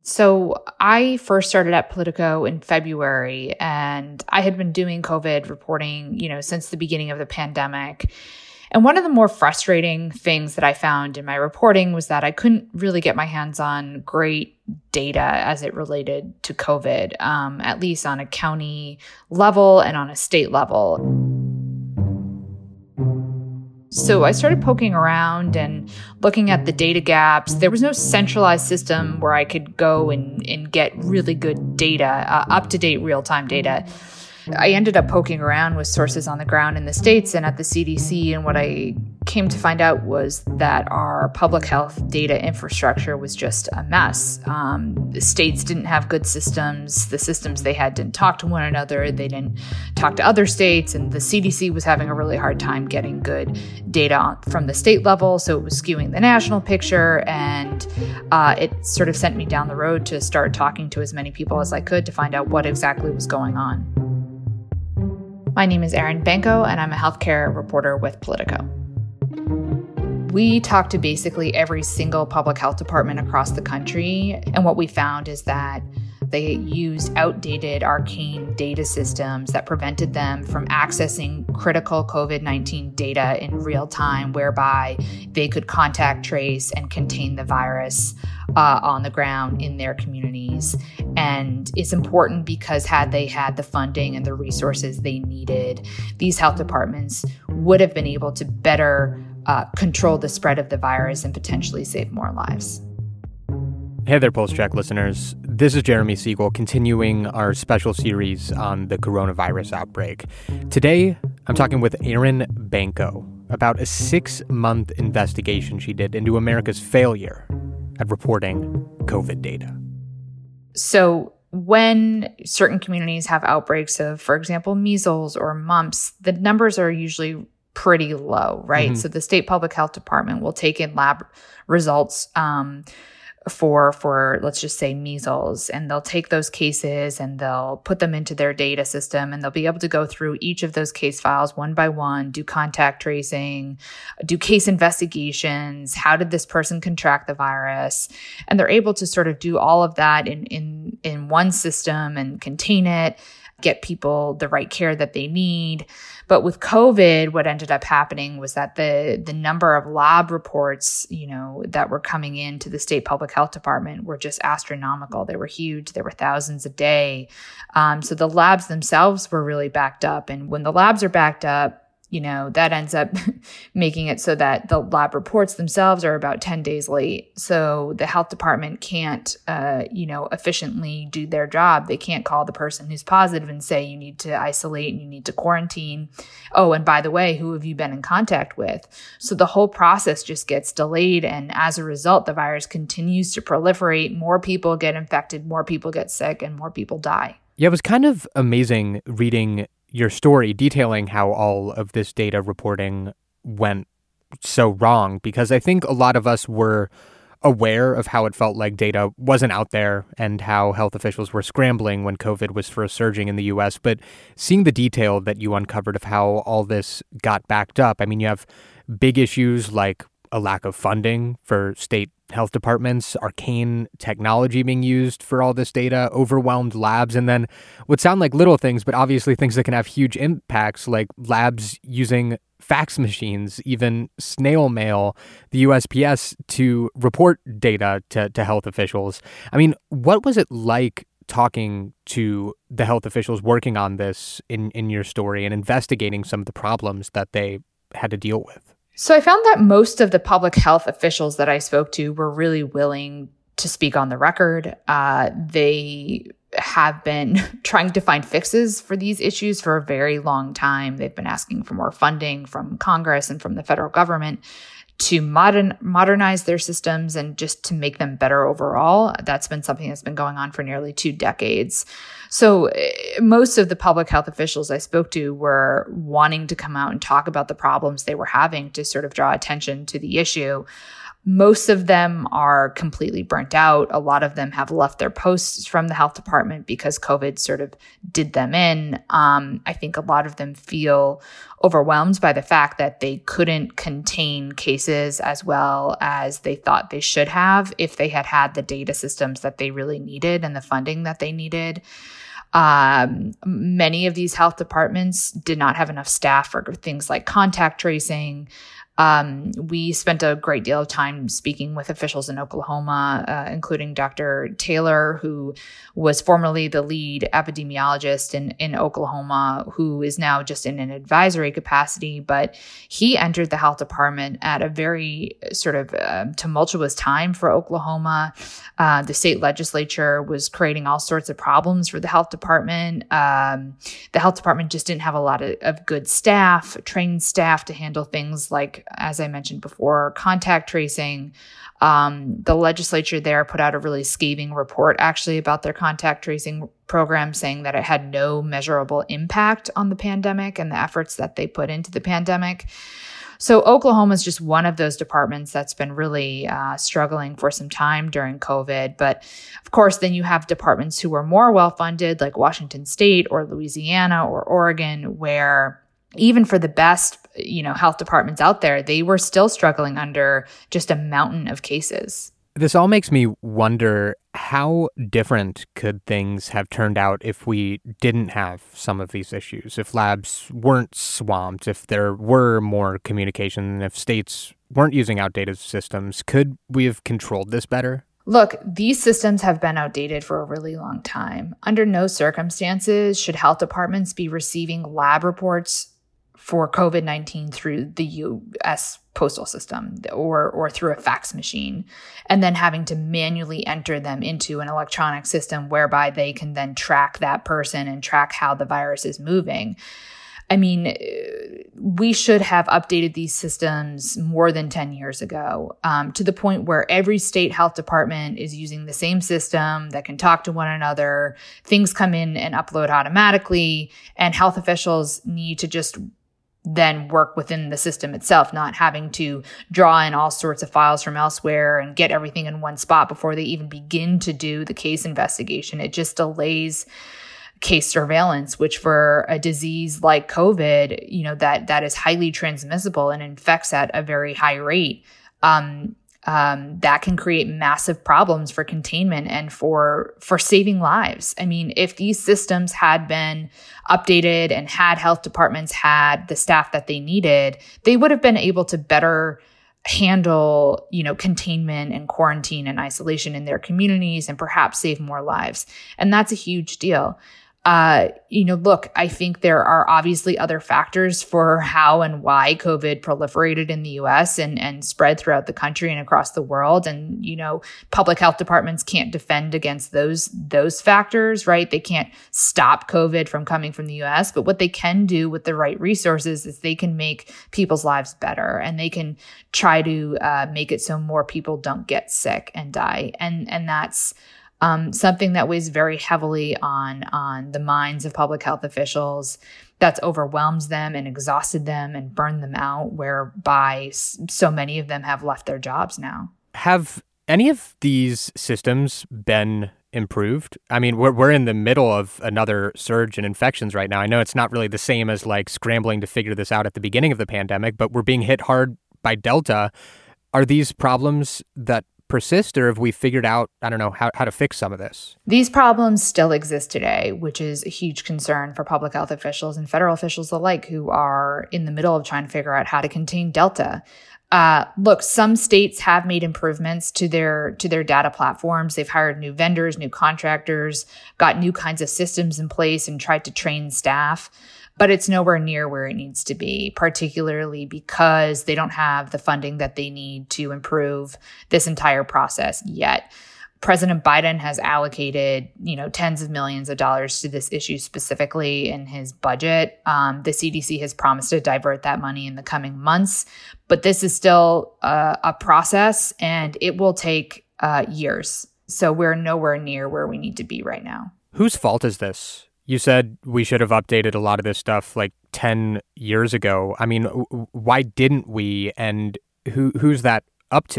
So I first started at Politico in February, and I had been doing COVID reporting, since the beginning of the pandemic. And one of the more frustrating things that I found in my reporting was that I couldn't really get my hands on great data as it related to COVID, at least on a county level and on a state level. So I started poking around and looking at the data gaps. There was no centralized system where I could go and get really good data, up-to-date real-time data. I ended up poking around with sources on the ground in the States and at the CDC, and what I came to find out was that our public health data infrastructure was just a mess. The states didn't have good systems. The systems they had didn't talk to one another. They didn't talk to other states, and the CDC was having a really hard time getting good data from the state level, so it was skewing the national picture, and it sort of sent me down the road to start talking to as many people as I could to find out what exactly was going on. My name is Erin Benko, and I'm a healthcare reporter with Politico. We talked to basically every single public health department across the country, and what we found is that they used outdated, arcane data systems that prevented them from accessing critical COVID-19 data in real time, whereby they could contact trace and contain the virus on the ground in their communities. And it's important because had they had the funding and the resources they needed, these health departments would have been able to better control the spread of the virus and potentially save more lives. Hey there, Pulse Check listeners. This is Jeremy Siegel continuing our special series on the coronavirus outbreak. Today, I'm talking with Erin Benko about a 6-month investigation she did into America's failure at reporting COVID data. So when certain communities have outbreaks of, for example, measles or mumps, the numbers are usually pretty low, right? Mm-hmm. So the state public health department will take in lab results for let's just say measles, and they'll take those cases and they'll put them into their data system, and they'll be able to go through each of those case files one by one, do contact tracing, do case investigations. How did this person contract the virus? And they're able to sort of do all of that in one system and contain it, get people the right care that they need. But with COVID, what ended up happening was that the number of lab reports, that were coming into the state public health department were just astronomical. They were huge. There were thousands a day. So the labs themselves were really backed up. And when the labs are backed up, that ends up making it so that the lab reports themselves are about 10 days late. So the health department can't, efficiently do their job. They can't call the person who's positive and say, you need to isolate and you need to quarantine. Oh, and by the way, who have you been in contact with? So the whole process just gets delayed. And as a result, the virus continues to proliferate. More people get infected, more people get sick, and more people die. Yeah, it was kind of amazing reading your story detailing how all of this data reporting went so wrong, because I think a lot of us were aware of how it felt like data wasn't out there and how health officials were scrambling when COVID was first surging in the U.S. But seeing the detail that you uncovered of how all this got backed up, I mean, you have big issues like a lack of funding for state health departments, arcane technology being used for all this data, overwhelmed labs, and then what sound like little things, but obviously things that can have huge impacts, like labs using fax machines, even snail mail, the USPS to report data to health officials. I mean, what was it like talking to the health officials working on this in your story and investigating some of the problems that they had to deal with? So I found that most of the public health officials that I spoke to were really willing to speak on the record. They have been trying to find fixes for these issues for a very long time. They've been asking for more funding from Congress and from the federal government to modernize their systems and just to make them better overall. That's been something that's been going on for nearly 2 decades. So most of the public health officials I spoke to were wanting to come out and talk about the problems they were having to sort of draw attention to the issue. Most of them are completely burnt out. A lot of them have left their posts from the health department because COVID sort of did them in. I think a lot of them feel overwhelmed by the fact that they couldn't contain cases as well as they thought they should have if they had had the data systems that they really needed and the funding that they needed. Many of these health departments did not have enough staff for things like contact tracing. We spent a great deal of time speaking with officials in Oklahoma, including Dr. Taylor, who was formerly the lead epidemiologist in Oklahoma, who is now just in an advisory capacity. But he entered the health department at a very sort of tumultuous time for Oklahoma. The state legislature was creating all sorts of problems for the health department. The health department just didn't have a lot of good staff, trained staff to handle things like, as I mentioned before, contact tracing. The legislature there put out a really scathing report actually about their contact tracing program, saying that it had no measurable impact on the pandemic and the efforts that they put into the pandemic. So Oklahoma is just one of those departments that's been really struggling for some time during COVID. But of course, then you have departments who are more well-funded, like Washington State or Louisiana or Oregon, where even for the best, health departments out there, they were still struggling under just a mountain of cases. This all makes me wonder, how different could things have turned out if we didn't have some of these issues, if labs weren't swamped, if there were more communication, if states weren't using outdated systems? Could we have controlled this better? Look, these systems have been outdated for a really long time. Under no circumstances should health departments be receiving lab reports for COVID-19 through the U.S. postal system or through a fax machine, and then having to manually enter them into an electronic system whereby they can then track that person and track how the virus is moving. I mean, we should have updated these systems more than 10 years ago, to the point where every state health department is using the same system that can talk to one another. Things come in and upload automatically, and health officials need to just then work within the system itself, not having to draw in all sorts of files from elsewhere and get everything in one spot before they even begin to do the case investigation. It just delays case surveillance, which for a disease like COVID, that is highly transmissible and infects at a very high rate, that can create massive problems for containment and for saving lives. I mean, if these systems had been updated and had health departments had the staff that they needed, they would have been able to better handle, containment and quarantine and isolation in their communities and perhaps save more lives. And that's a huge deal. Look, I think there are obviously other factors for how and why COVID proliferated in the U.S. and spread throughout the country and across the world. And, public health departments can't defend against those factors, right? They can't stop COVID from coming from the U.S. But what they can do with the right resources is they can make people's lives better, and they can try to make it so more people don't get sick and die. And that's something that weighs very heavily on the minds of public health officials, that's overwhelmed them and exhausted them and burned them out, whereby so many of them have left their jobs now. Have any of these systems been improved? I mean, we're in the middle of another surge in infections right now. I know it's not really the same as like scrambling to figure this out at the beginning of the pandemic, but we're being hit hard by Delta. Are these problems that persist, or have we figured out, how to fix some of this? These problems still exist today, which is a huge concern for public health officials and federal officials alike who are in the middle of trying to figure out how to contain Delta. Look, some states have made improvements to their data platforms. They've hired new vendors, new contractors, got new kinds of systems in place and tried to train staff. But it's nowhere near where it needs to be, particularly because they don't have the funding that they need to improve this entire process yet. President Biden has allocated, tens of millions of dollars to this issue specifically in his budget. The CDC has promised to divert that money in the coming months, but this is still a process, and it will take years. So we're nowhere near where we need to be right now. Whose fault is this? You said we should have updated a lot of this stuff like 10 years ago. I mean, why didn't we? And who's that up to?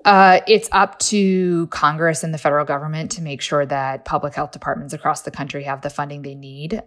It's up to Congress and the federal government to make sure that public health departments across the country have the funding they need.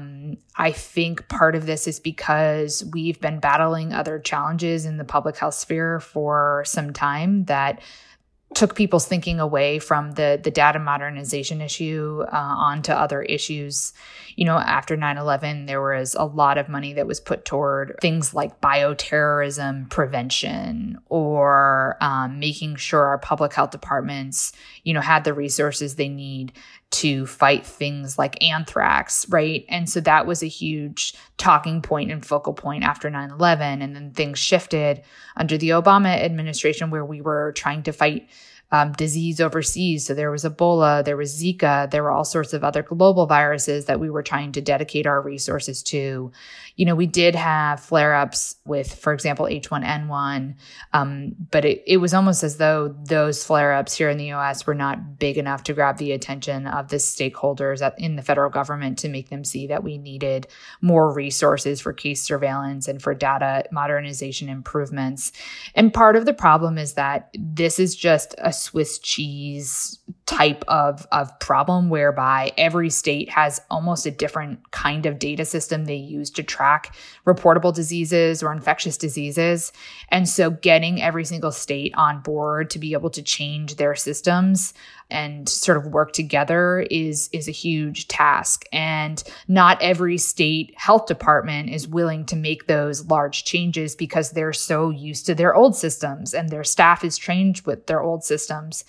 I think part of this is because we've been battling other challenges in the public health sphere for some time that took people's thinking away from the data modernization issue onto other issues. After 9/11, there was a lot of money that was put toward things like bioterrorism prevention or making sure our public health departments, had the resources they need to fight things like anthrax, right? And so that was a huge talking point and focal point after 9/11. And then things shifted under the Obama administration where we were trying to fight disease overseas. So there was Ebola, there was Zika, there were all sorts of other global viruses that we were trying to dedicate our resources to. We did have flare-ups with, for example, H1N1, but it was almost as though those flare-ups here in the U.S. were not big enough to grab the attention of the stakeholders in the federal government to make them see that we needed more resources for case surveillance and for data modernization improvements. And part of the problem is that this is just a Swiss cheese type of problem whereby every state has almost a different kind of data system they use to track reportable diseases or infectious diseases. And so getting every single state on board to be able to change their systems and sort of work together is a huge task. And not every state health department is willing to make those large changes because they're so used to their old systems and their staff is trained with their old systems.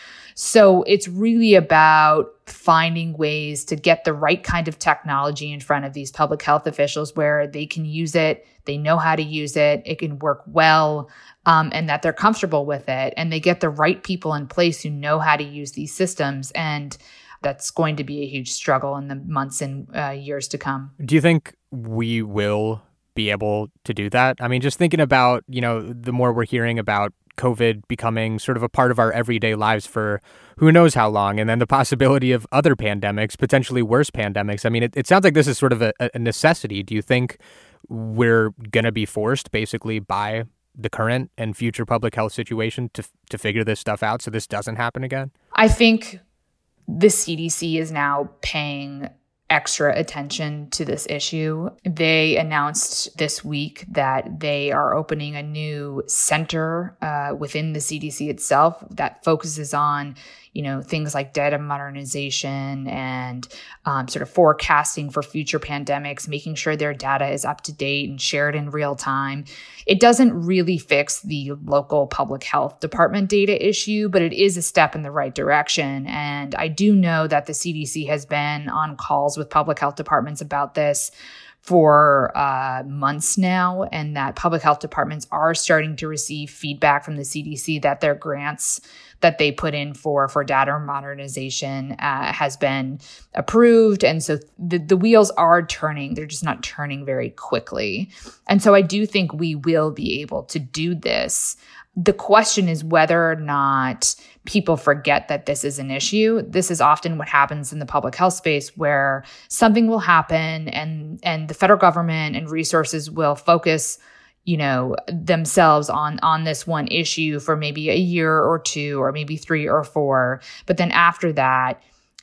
So it's really about finding ways to get the right kind of technology in front of these public health officials where they can use it, they know how to use it, it can work well, and that they're comfortable with it. And they get the right people in place who know how to use these systems. And that's going to be a huge struggle in the months and years to come. Do you think we will be able to do that? I mean, just thinking about, the more we're hearing about COVID becoming sort of a part of our everyday lives for who knows how long, and then the possibility of other pandemics, potentially worse pandemics. I mean, it sounds like this is sort of a necessity. Do you think we're going to be forced basically by the current and future public health situation to figure this stuff out so this doesn't happen again? I think the CDC is now paying extra attention to this issue. They announced this week that they are opening a new center within the CDC itself that focuses on, things like data modernization and sort of forecasting for future pandemics, making sure their data is up to date and shared in real time. It doesn't really fix the local public health department data issue, but it is a step in the right direction. And I do know that the CDC has been on calls with public health departments about this for months now, and that public health departments are starting to receive feedback from the CDC that their grants that they put in for data modernization has been approved. And so the wheels are turning. They're just not turning very quickly. And so I do think we will be able to do this. The question is whether or not people forget that this is an issue. This is often what happens in the public health space, where something will happen and the federal government and resources will focus, themselves on this one issue for maybe a year or two, or maybe 3 or 4. But then after that,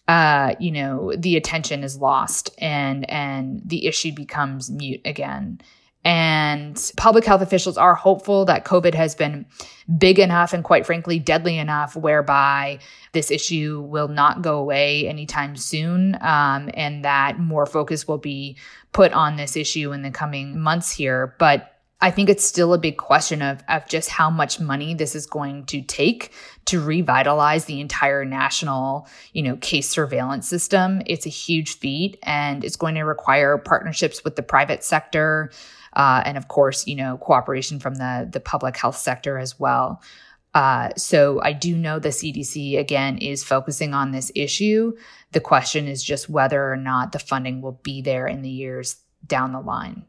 the attention is lost and the issue becomes mute again. And public health officials are hopeful that COVID has been big enough and, quite frankly, deadly enough whereby this issue will not go away anytime soon, and that more focus will be put on this issue in the coming months here. But I think it's still a big question of just how much money this is going to take to revitalize the entire national, case surveillance system. It's a huge feat, and it's going to require partnerships with the private sector, and of course, cooperation from the public health sector as well. So I do know the CDC, again, is focusing on this issue. The question is just whether or not the funding will be there in the years down the line.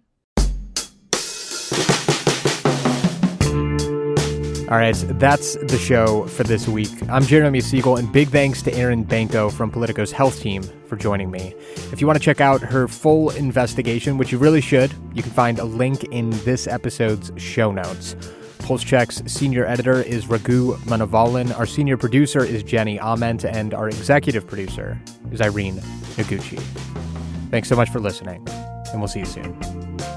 All right, that's the show for this week. I'm Jeremy Siegel, and big thanks to Erin Banco from Politico's health team for joining me. If you want to check out her full investigation, which you really should, you can find a link in this episode's show notes. PulseCheck's senior editor is Raghu Manavalan. Our senior producer is Jenny Ament, and our executive producer is Irene Noguchi. Thanks so much for listening, and we'll see you soon.